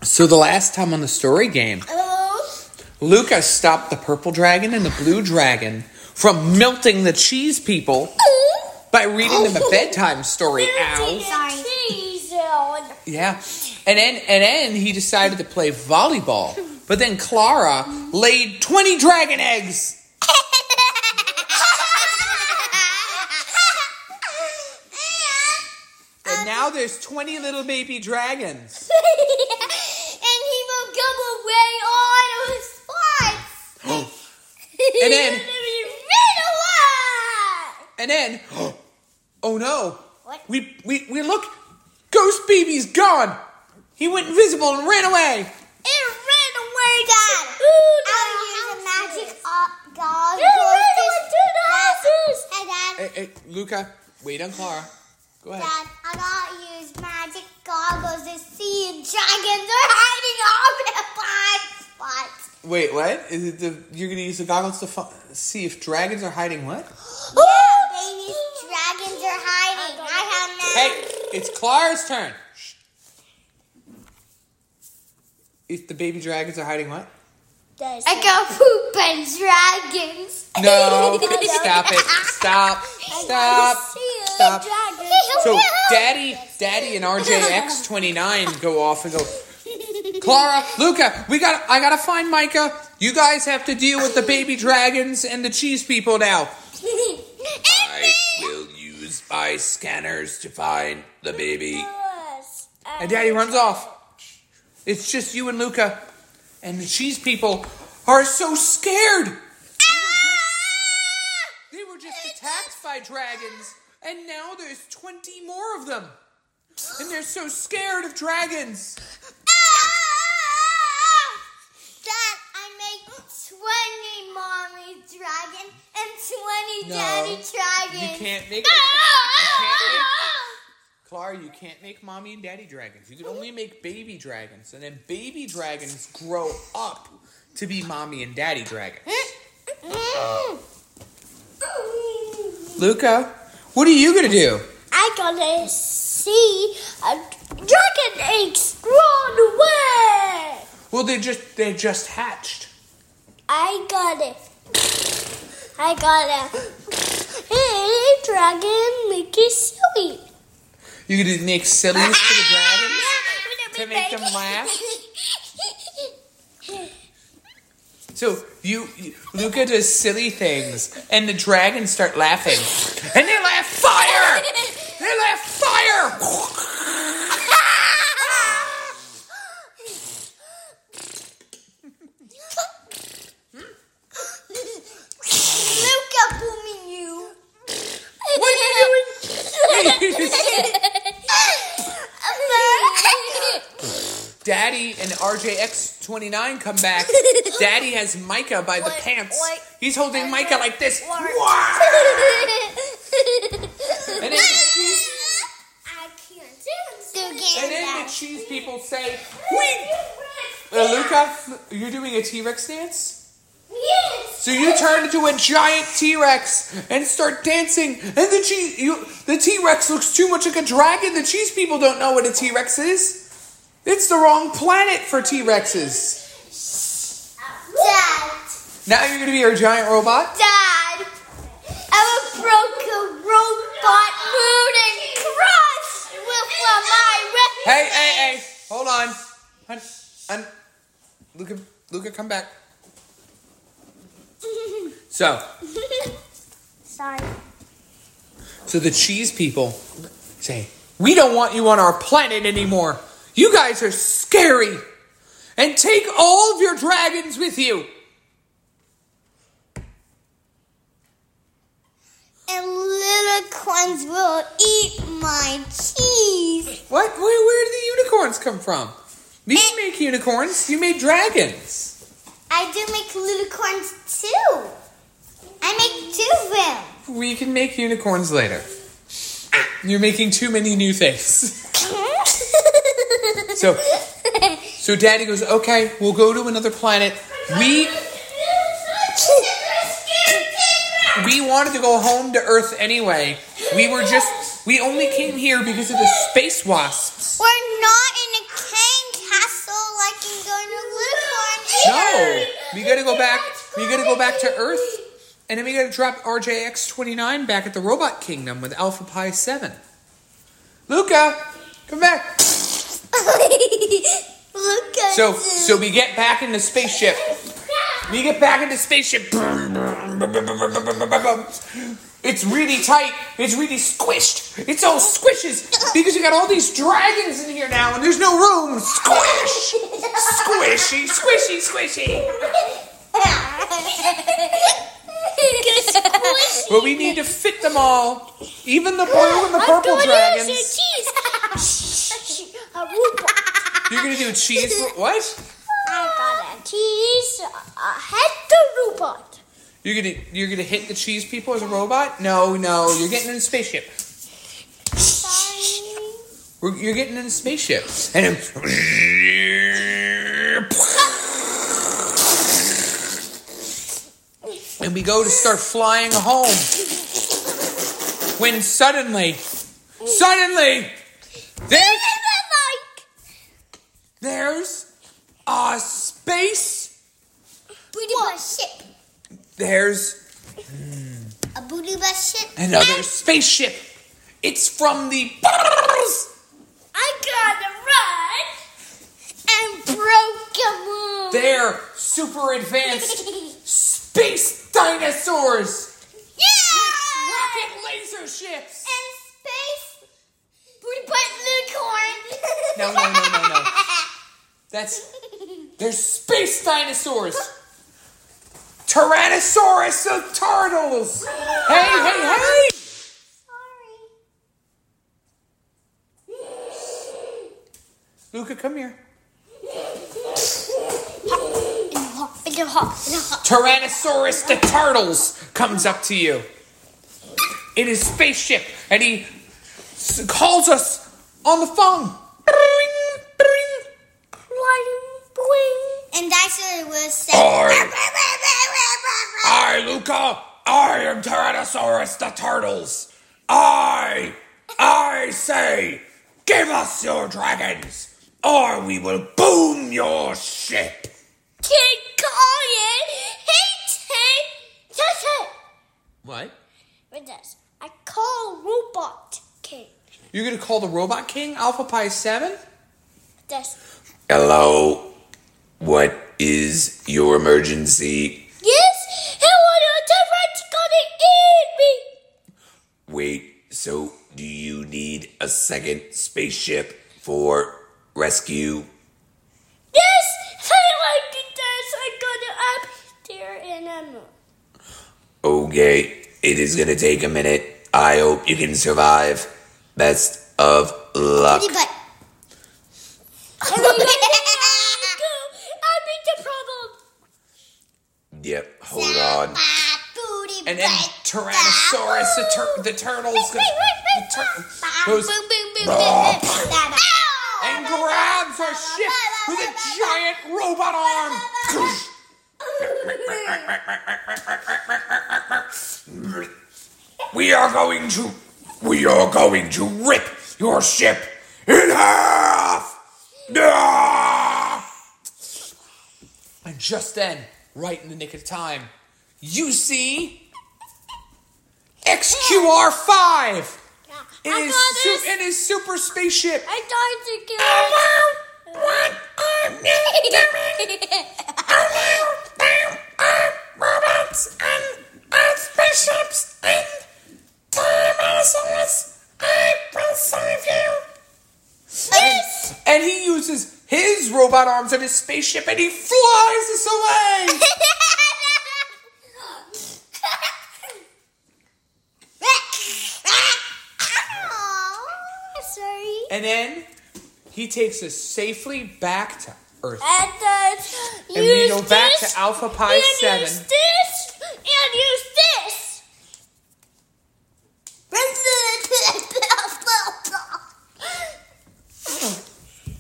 So the last time on the story game, Luca stopped the purple dragon and the blue dragon from melting the cheese people by reading them a bedtime story. Ow. Yeah. And then he decided to play volleyball. But then Clara laid 20 dragon eggs. And now there's 20 little baby dragons. And he will come away on his spots. And then... And then... Oh no. What? We look. Ghost baby's gone. He went invisible and ran away. It ran away, Dad. I'll use a magic goggles. Hey, Dad. Hey, Luca, wait on Clara. Go ahead. Dad, I gotta use magic goggles to see if dragons are hiding off in blind spots. Wait, what? Is it you're gonna use the goggles to see if dragons are hiding what? Yeah, baby, dragons are hiding. I have no. Hey, it's Clara's turn. Shh. If the baby dragons are hiding what? I got poop and dragons. No, stop it. Stop. So Daddy and RJX29 go off and go, Clara, Luca, I gotta find Micah. You guys have to deal with the baby dragons and the cheese people now. I will use my scanners to find the baby. And Daddy runs off. It's just you and Luca. And the cheese people are so scared. They were just attacked by dragons. And now there's 20 more of them. And they're so scared of dragons. Dad, I make 20 mommy dragon and 20 daddy dragon. You can't make Clara, you can't make mommy and daddy dragons. You can only make baby dragons. And then baby dragons grow up to be mommy and daddy dragons. Luca, what are you going to do? I gotta see a dragon eggs run away. Well, they just hatched. I gotta hey, dragon, make it silly. You going to make sillies for the dragons? To make them laugh? So Luca does silly things, and the dragons start laughing, and they laugh fire. They laugh fire. Luca booming you. What are you doing? Daddy and RJX29 come back. Daddy has Micah by the pants. He's holding Micah like this. And then the cheese people say, Luca, you're doing a T-Rex dance? Yes. So you turn into a giant T-Rex and start dancing. And the T-Rex looks too much like a dragon. The cheese people don't know what a T-Rex is. It's the wrong planet for T-Rexes. Dad. Now you're going to be our giant robot? Dad. I'm a broken robot moon and crushed with my Hey. Hold on. Luca, come back. So the cheese people say, we don't want you on our planet anymore. You guys are scary. And take all of your dragons with you. And unicorns will eat my cheese. What? Where did the unicorns come from? You didn't make unicorns. You made dragons. I do make unicorns too. I make 2 of them. We can make unicorns later. You're making too many new things. So Daddy goes, okay, we'll go to another planet. We wanted to go home to Earth anyway. We only came here because of the space wasps. We're not in a king castle We gotta go back. We gotta go back to Earth, and then we gotta drop RJX-29 back at the Robot Kingdom with Alpha Pi 7. Luca, come back. So we get back in the spaceship. We get back in the spaceship. It's really tight. It's really squished. It's all squishes because you got all these dragons in here now, and there's no room. Squish, squishy, squishy, squishy. But we need to fit them all, even the blue and the purple dragons. You're gonna do cheese? What? I got a cheese head to robot. You're gonna hit the cheese people as a robot? No, you're getting in a spaceship. You're getting in a spaceship, and then, and we go to start flying home. When suddenly, there's a space. Booty bus ship. There's a booty bus ship. Another spaceship. It's from the Bars. I gotta run and broke a moon. They're super advanced space dinosaurs. Yeah! Rocket laser ships. And space booty butt unicorn. No. They're space dinosaurs. Tyrannosaurus of turtles. Hey. Sorry. Luca, come here. In the hot. Tyrannosaurus the turtles comes up to you in his spaceship, and he calls us on the phone. And that's what it was saying. I, Luca, I am Tyrannosaurus the turtles. I say, give us your dragons, or we will boom your ship. What? With this, I call Robot King. You're gonna call the Robot King Alpha Pi 7? This. Hello. What is your emergency? Yes, the gonna eat me. Wait, so do you need a second spaceship for rescue? Yes, I like it. I got it up there in a moon. Okay, it is gonna take a minute. I hope you can survive. Best of luck. But I beat the problem. Yep, hold on. And then Tyrannosaurus the turtles goes and grabs our ship with a giant robot arm. We are going to rip your ship in half. And just then, right in the nick of time, you see XQR5 in his super spaceship. I died to kill What are you doing? Robots and spaceships and dinosaurs. I will save you. Yes. And he uses his robot arms on his spaceship and he flies us away. Sorry. And then he takes us safely back to Earth. And we go back to Alpha Pi 7. Use this